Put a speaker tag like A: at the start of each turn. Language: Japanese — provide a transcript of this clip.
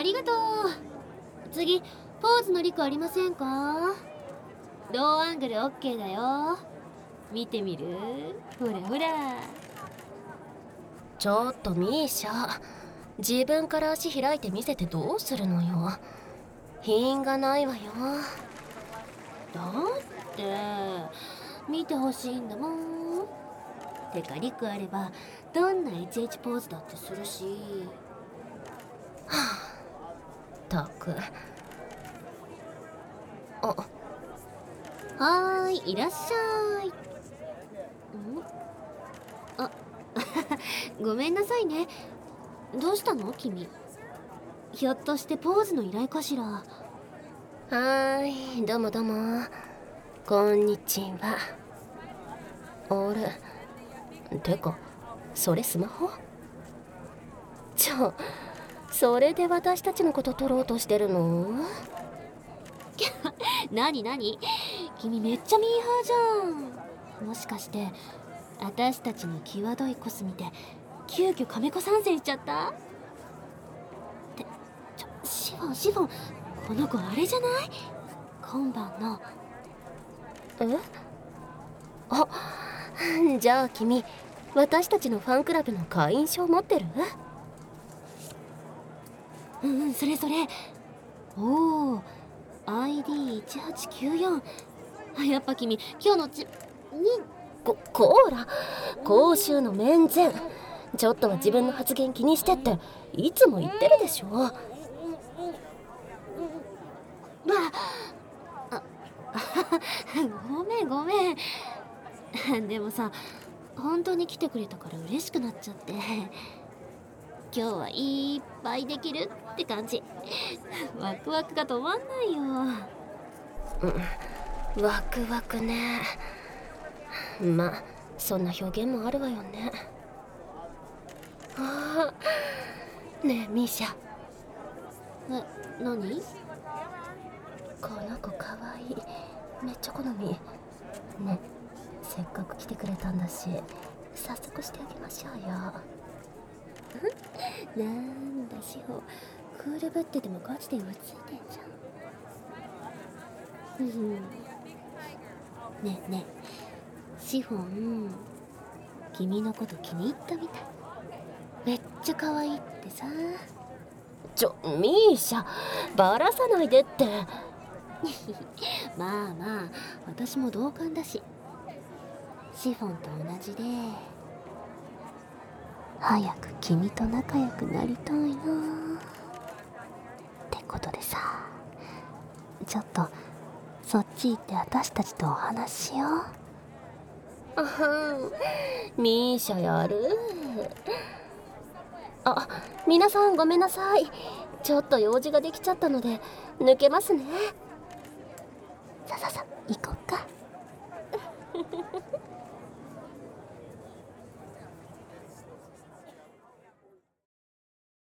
A: ありがとう。次ポーズのリクありませんか？ローアングル OK だよ。見てみる？ほらほら。
B: ちょっとミーシャ、自分から足開いて見せてどうするのよ。品がないわよ。
A: だって見てほしいんだもん。てかリクあればどんな HH ポーズだってするし。
B: たく。
A: はーい、いらっしゃい。あごめんなさいね。どうしたの君？ひょっとしてポーズの依頼かしら？
B: はーい、どうもどうも。こんにちは。あれ、てかそれスマホ？それで私たちのこと撮ろうとしてるの？
A: なになに？君めっちゃミーハーじゃん。もしかして私たちの際どいコス見て急遽カメ子参戦しちゃった？ってシフォンこの子あれじゃない？今晩の。
B: え？あ、じゃあ君、私たちのファンクラブの会員証持ってる？
A: それ。おお、 ID1894。 やっぱ君今日の
B: こーら、講習の面前。ちょっとは自分の発言気にしてっていつも言ってるでしょ。
A: ごめんでもさ、本当に来てくれたから嬉しくなっちゃって、今日はいっぱいできるって感じ。ワクワクが止まんないよ。
B: ワクワクね。まあそんな表現もあるわよね。ねえミーシャ。
A: 何？
B: この子かわいい。めっちゃ好み。ね、せっかく来てくれたんだし早速してあげましょうよ。
A: なんだ志保、クールぶっててもガチでうついてんじゃん。ねえシフォン、君のこと気に入ったみたい。めっちゃ可愛いってさ。
B: ミーシャ、バラさないでって。
A: まあ私も同感だし。シフォンと同じで早く君と仲良くなりたいなってことでさ、ちょっとそっち行って私たちとお話ししよ
B: う。ミーシャやる？あ、皆さんごめんなさい。ちょっと用事ができちゃったので抜けますね。